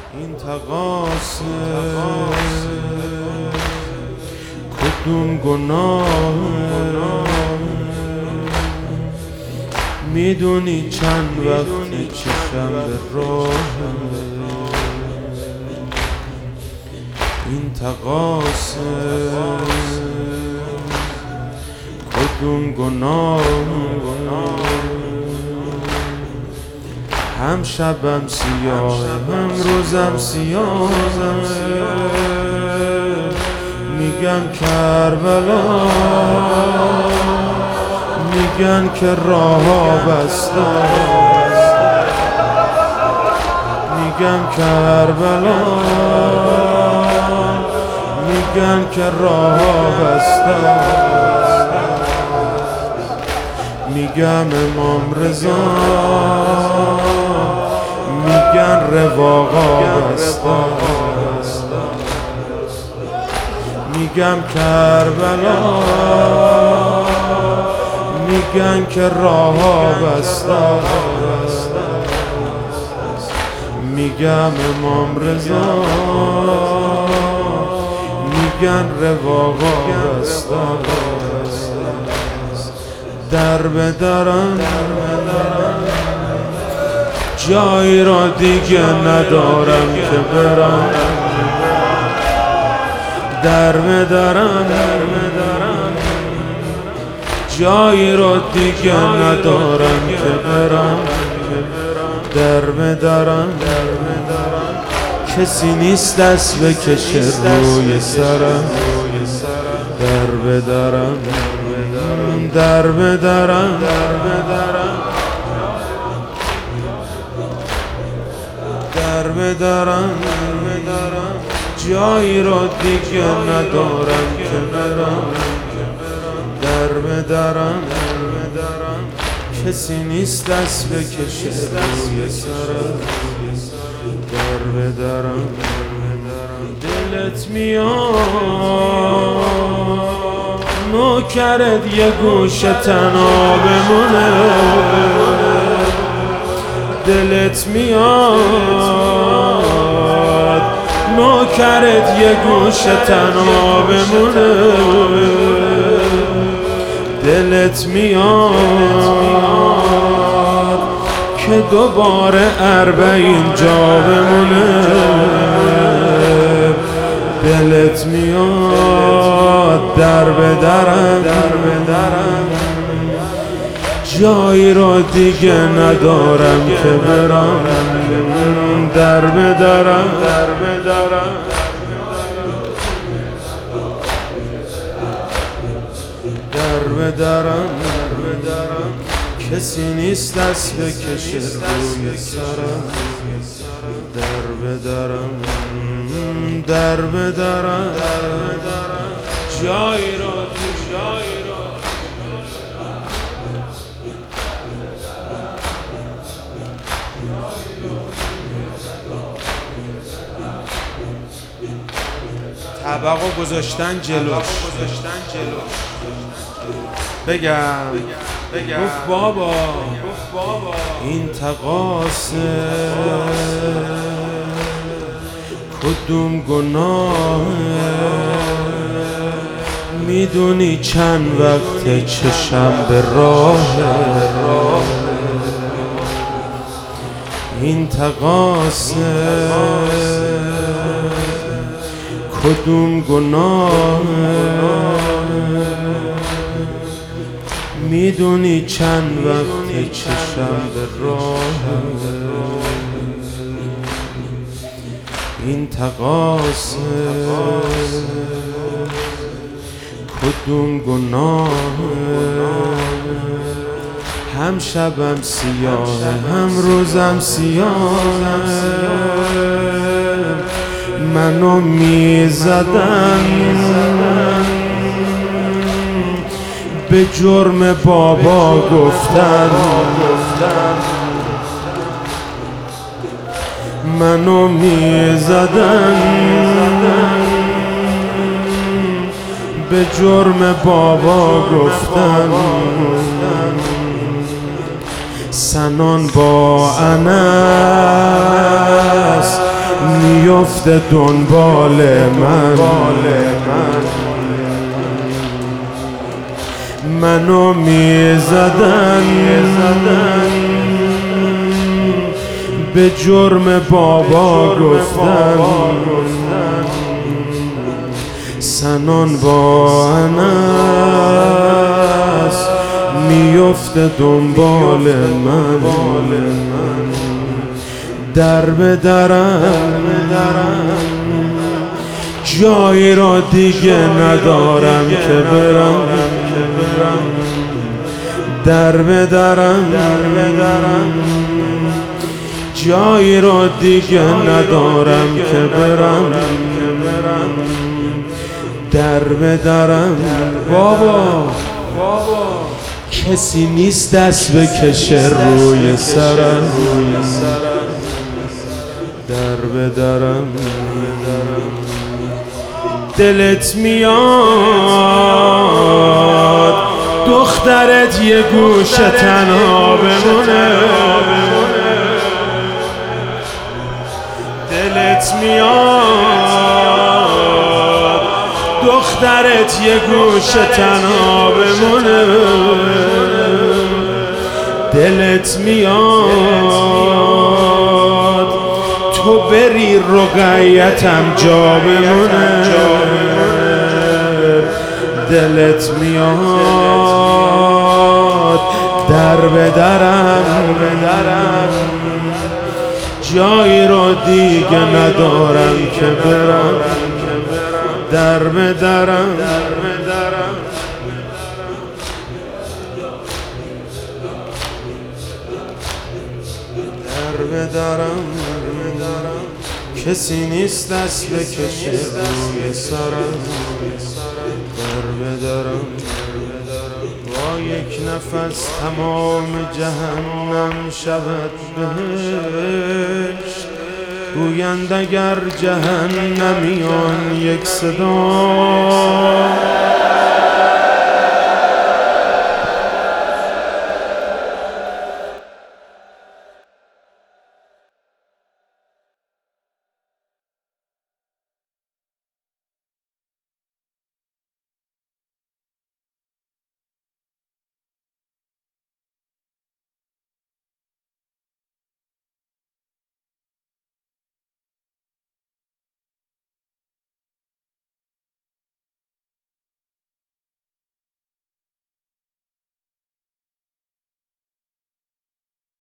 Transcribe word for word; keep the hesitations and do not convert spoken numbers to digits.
این تقاصه کدوم گناه میدونی چند وقتی چشم به راه این تقاصه کدوم گناه هم شبم سیاه هم روزم سیاه میگم کربلا میگن که راه‌ها بسته میگم کربلا میگن که راه‌ها بسته میگم امام رضا میگن رواقا بسته میگم کربلا میگن که راه‌ها بسته میگم امام رضا میگن رواقا بسته در به درم جایی را دیگه ندارم که برم در به درم جایی را دیگه ندارم که برم در به درم کسی نیست دست بکشه روی سرم در به درم در به درم در به درم جایی را دیگه ندارم که برم در به درم کسی نیست دست بکشه روی سرم در به درم دلت میاد نوکرت یه گوشه تنها بمونه دلت میاد نوکرت یه گوشه تنها بمونه دلت میاد که دوباره اربعین جا بمونه دلت میاد در به درم جایی را دیگه ندارم که برم در به درم در به درم کسی نیست دست بکشه روی سرم در به درم در به درم جایی را جایی را طبقو گذاشتن جلوش بگم گفت بابا این تقاصه کدوم گناه میدونی چند وقت چشم به راه این تقاصه کدوم گناه میدونی چند وقت چشم به راه این تقاصه کدوم گناه هم شبم سیاه هم روزم سیاه منو میزدن به جرم بابا گفتن منو میزدن به جرم بابا گفتن سنان با انس میفته دنبال من منو میزدن به جرم بابا گفتن سنان با انس میفته دنبال من در به درم جایی را دیگه ندارم که برم در به درم جایی را دیگه ندارم که برم در به درم بابا کسی نیست دست بکشه روی سرم در به درم دلت میاد دخترت یه گوشه تنها بمونه دلت میاد دخترت یه گوشه تنها بمونه دلت میاد تو بری رقیتم جا بمونه دلت میاد در به درم جایی رو دیگه ندارم که برم در به درم در به درم کسی نیست دست بکشه روی سرم در به درم با یک نفس تمام جهنم شود بهشت گویند اگر جهنمیان یک صدا